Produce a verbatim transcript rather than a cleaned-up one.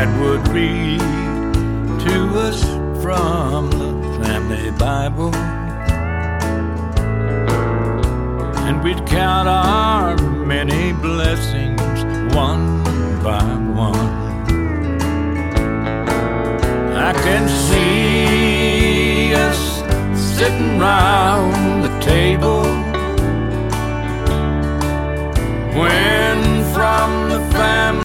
Dad would read to us from the family Bible, and we'd count our many blessings one by one. I can see us sitting round the table when from the family